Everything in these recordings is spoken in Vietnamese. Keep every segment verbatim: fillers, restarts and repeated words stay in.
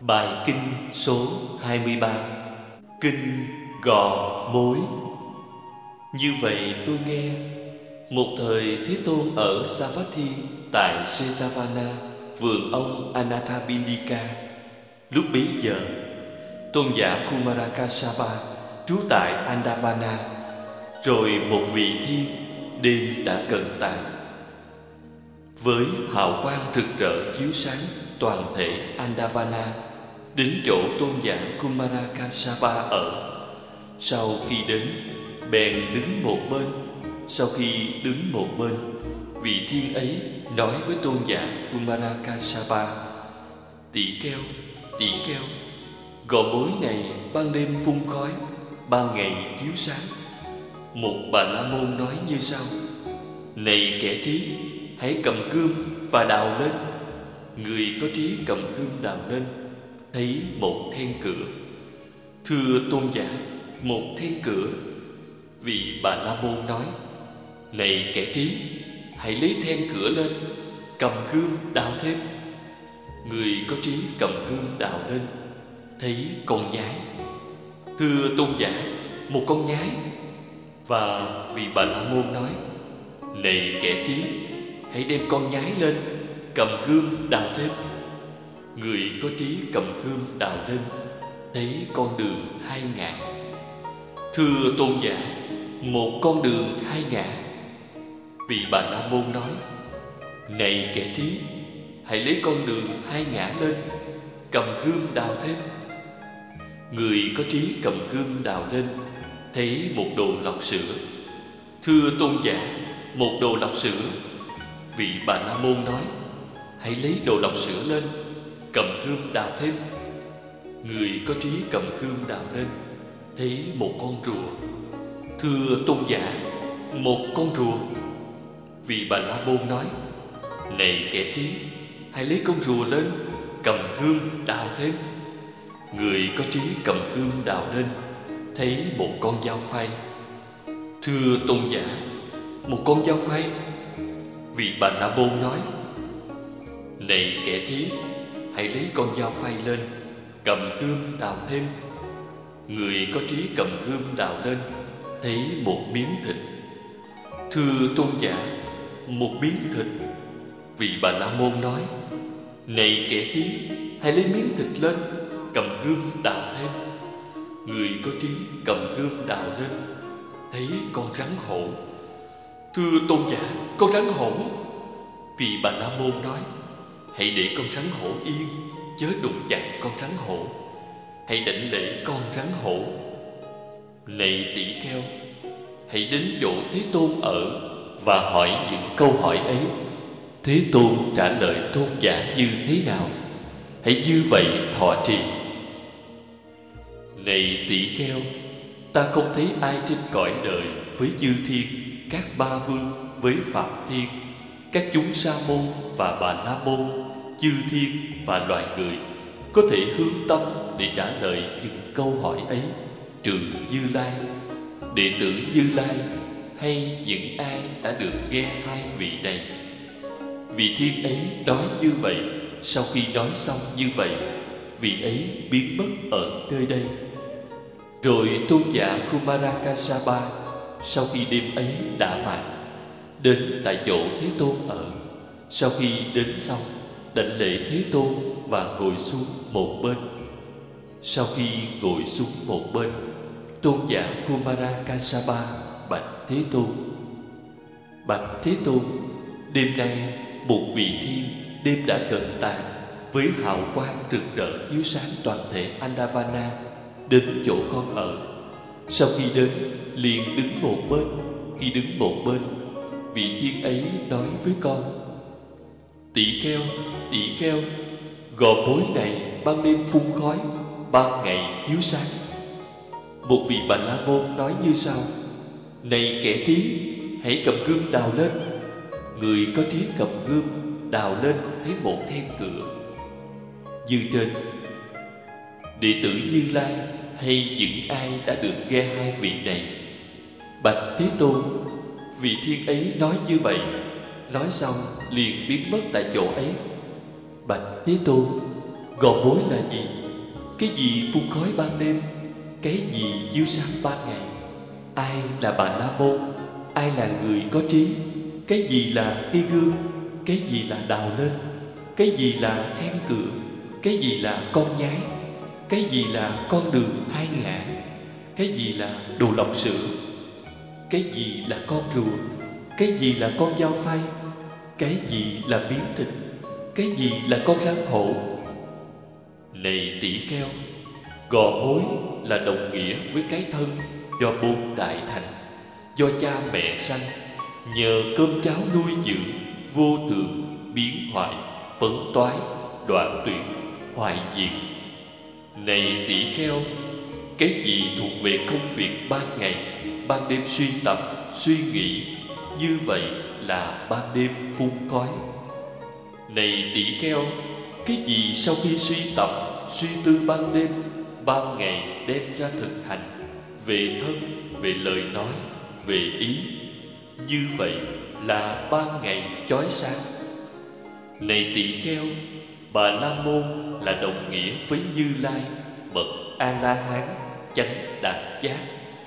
Bài kinh số hai mươi ba. Kinh Gò Mối. Như vậy tôi nghe, một thời Thế Tôn ở Savatthi tại Jetavana, vườn ông Anathapindika. Lúc bấy giờ, tôn giả Kumarakasapa trú tại Andavana. Rồi một vị thiên đêm đã cận tàn, với hào quang rực rỡ chiếu sáng toàn thể Andavana, đến chỗ tôn giả Kumarakasapa ở. Sau khi đến, bèn đứng một bên. Sau khi đứng một bên, vị thiên ấy nói với tôn giả Kumarakasapa: Tỷ kheo, tỷ kheo, gò bối này ban đêm phun khói, ban ngày chiếu sáng. Một bà la môn nói như sau: Này kẻ trí, hãy cầm cương và đào lên. Người có trí cầm cương đào lên, thấy một then cửa. Thưa tôn giả, một then cửa. Vị bà la môn nói: Này kẻ trí, hãy lấy then cửa lên, cầm cương đào thêm. Người có trí cầm cương đào lên, thấy con nhái. Thưa tôn giả, một con nhái. Và vị bà la môn nói: Này kẻ trí, hãy đem con nhái lên, cầm gươm đào thêm. Người có trí cầm gươm đào lên, thấy con đường hai ngả. Thưa tôn giả, một con đường hai ngả. Vị bà la môn nói: Này kẻ trí, hãy lấy con đường hai ngả lên, cầm gươm đào thêm. Người có trí cầm gươm đào lên, thấy một đồ lọc sữa. Thưa tôn giả, một đồ lọc sữa. Vị bà la môn nói: Hãy lấy đồ lọc sữa lên, cầm gươm đào thêm. Người có trí cầm gươm đào lên, thấy một con rùa. Thưa tôn giả, một con rùa. Vị bà la môn nói: Này kẻ trí, hãy lấy con rùa lên, cầm gươm đào thêm. Người có trí cầm gươm đào lên, thấy một con dao phay. Thưa tôn giả, một con dao phay. Vị bà la môn nói: Này kẻ trí, hãy lấy con dao phay lên, cầm gươm đào thêm. Người có trí cầm gươm đào lên, thấy một miếng thịt. Thưa tôn giả, một miếng thịt. Vị bà la môn nói: Này kẻ trí, hãy lấy miếng thịt lên, cầm gươm đào thêm. Người có trí cầm gươm đào lên, thấy con rắn hổ. Thưa tôn giả, con rắn hổ. Vị bà la môn nói: Hãy để con rắn hổ yên, chớ đụng chạm con rắn hổ. Hãy đảnh lễ con rắn hổ. Này tỷ kheo, hãy đến chỗ Thế Tôn ở và hỏi những câu hỏi ấy. Thế Tôn trả lời tôn giả như thế nào, hãy như vậy thọ trì. Này tỷ kheo, ta không thấy ai trên cõi đời với chư thiên, các ba vương với phạm thiên, các chúng sa môn và bà la môn, chư thiên và loài người có thể hướng tâm để trả lời những câu hỏi ấy, trừ Như Lai. Đệ tử Như Lai hay những ai đã được nghe hai vị này. Vị thiên ấy nói như vậy. Sau khi nói xong như vậy, vị ấy biến mất ở nơi đây. Rồi tôn giả Kumarakasapa sau khi đêm ấy đã mãn, đến tại chỗ Thế Tôn ở. Sau khi đến xong, đảnh lễ Thế Tôn và ngồi xuống một bên. Sau khi ngồi xuống một bên, tôn giả Kumarakasapa bạch Thế Tôn: Bạch Thế Tôn, đêm nay một vị thiên đêm đã cận tàn, với hào quang rực rỡ chiếu sáng toàn thể Andavana, đến chỗ con ở. Sau khi đến, liền đứng một bên. Khi đứng một bên, vị thiên ấy nói với con: Tỷ kheo, tỷ kheo, gò bối này ban đêm phun khói, ban ngày chiếu sáng. Một vị bà la môn nói như sau: Này kẻ trí, hãy cầm gươm đào lên. Người có trí cầm gươm đào lên, thấy một then cửa. Như trên. Đệ tử Như Lai hay những ai đã được nghe hai vị này. Bạch Thế Tôn, vị thiên ấy nói như vậy. Nói xong liền biến mất tại chỗ ấy. Bạch Thế Tôn, Gò mối là gì? Cái gì phun khói ban đêm? Cái gì chiếu sáng ban ngày? Ai là Bà La Môn? Ai là người có trí? Cái gì là y gương? Cái gì là đào lên? Cái gì là then cửa? Cái gì là con nhái? Cái gì là con đường hai ngã? Cái gì là đồ lọc sữa? Cái gì là con rùa? Cái gì là con dao phay? Cái gì là miếng thịt? Cái gì là con rắn hổ? Này tỷ kheo, gò mối là đồng nghĩa với cái thân do bốn đại thành, do cha mẹ sanh, nhờ cơm cháo nuôi dưỡng, vô thường, biến hoại, phấn toái, đoạn tuyệt, hoại diệt. Này tỷ kheo, cái gì thuộc về công việc ban ngày, ban đêm suy tập, suy nghĩ, như vậy là ban đêm phun khói. Này tỷ kheo, cái gì sau khi suy tập, suy tư ban đêm, ban ngày đem ra thực hành, về thân, về lời nói, về ý, như vậy là ban ngày chói sáng. Này tỷ kheo, Bà La Môn là đồng nghĩa với Như Lai, bậc A-la-hán, chánh đạt giác.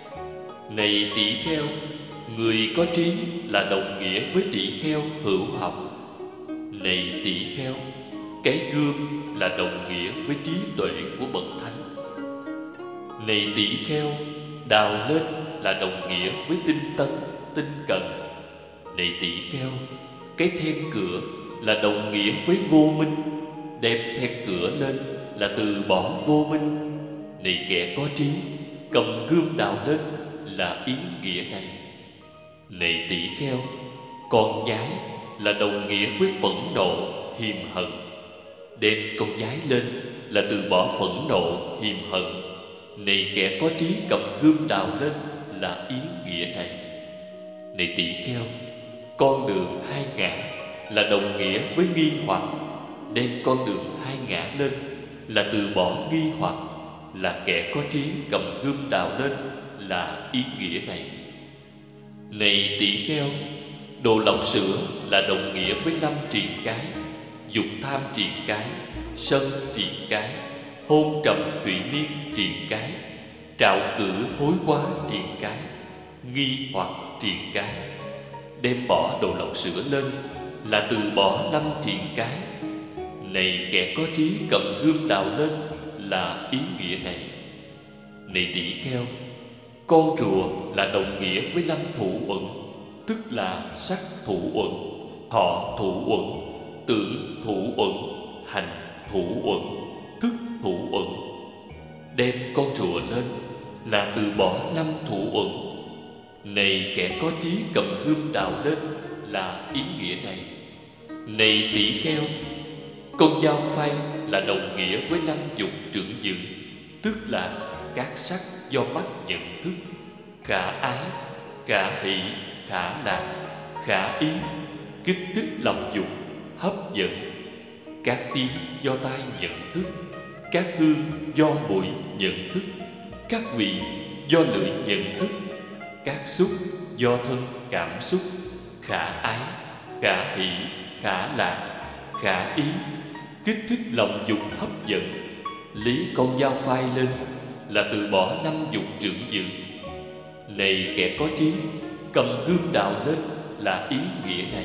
Này tỷ kheo, người có trí là đồng nghĩa với tỷ kheo hữu học. Này tỷ kheo, cái gương là đồng nghĩa với trí tuệ của bậc thánh. Này tỷ kheo, đào lên là đồng nghĩa với tinh tấn, tinh cận. Này tỷ kheo, cái then cửa là đồng nghĩa với vô minh, đem then cửa lên là từ bỏ vô minh. Này kẻ có trí, cầm gươm đào lên là ý nghĩa này. Này tỷ kheo, con nhái là đồng nghĩa với phẫn nộ, hiềm hận. Đem con nhái lên là từ bỏ phẫn nộ, hiềm hận. Này kẻ có trí cầm gươm đào lên là ý nghĩa này. Này tỷ kheo, con đường hai ngã là đồng nghĩa với nghi hoặc. Đem con đường hai ngã lên là từ bỏ nghi hoặc. Là kẻ có trí cầm gươm đào lên là ý nghĩa này. Này tỷ kheo, đồ lọc sữa là đồng nghĩa với năm triền cái: dục tham triền cái, sân triền cái, hôn trầm tụy miên triền cái, trạo cử hối quá triền cái, nghi hoặc triền cái. Đem bỏ đồ lọc sữa lên là từ bỏ năm triền cái. Này kẻ có trí cầm gươm đào lên là ý nghĩa này. Này tỷ kheo, con rùa là đồng nghĩa với năm thủ uẩn, tức là sắc thủ uẩn, thọ thủ uẩn, tưởng thủ uẩn, hành thủ uẩn, thức thủ uẩn. Đem con rùa lên là từ bỏ năm thủ uẩn. Này kẻ có trí cầm gươm đào lên là ý nghĩa này. Này tỷ kheo, con dao phay là đồng nghĩa với năm dục trưởng dự, tức là các sắc do mắt nhận thức: khả ái, khả hỷ, khả lạc, khả ý, kích thích lòng dục, hấp dẫn. Các tiếng do tai nhận thức, các hương do mũi nhận thức, các vị do lưỡi nhận thức, các xúc do thân cảm xúc: khả ái, khả hỷ, khả lạc, khả ý, kích thích lòng dục hấp dẫn. Lý con dao phai lên là từ bỏ năm dục trưởng dự. Này kẻ có trí, cầm gươm đào lên là ý nghĩa này.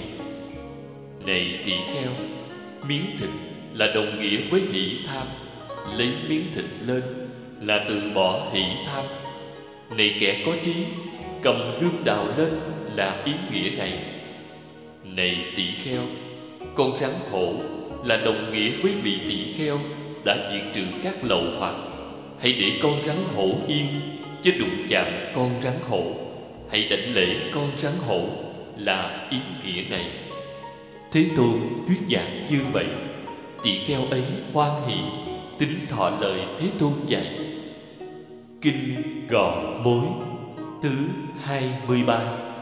Này tỷ kheo, miếng thịt là đồng nghĩa với hỷ tham. Lấy miếng thịt lên là từ bỏ hỷ tham. Này kẻ có trí, cầm gươm đào lên là ý nghĩa này. Này tỷ kheo, con rắn hổ là đồng nghĩa với vị tỷ kheo đã diệt trừ các lậu hoặc. Hãy để con rắn hổ yên, chứ đụng chạm con rắn hổ. Hãy đảnh lễ con rắn hổ là ý nghĩa này. Thế Tôn thuyết giảng như vậy, tỷ kheo ấy hoan hỷ, tín thọ lời Thế Tôn dạy. Kinh Gò Mối thứ hai mươi ba.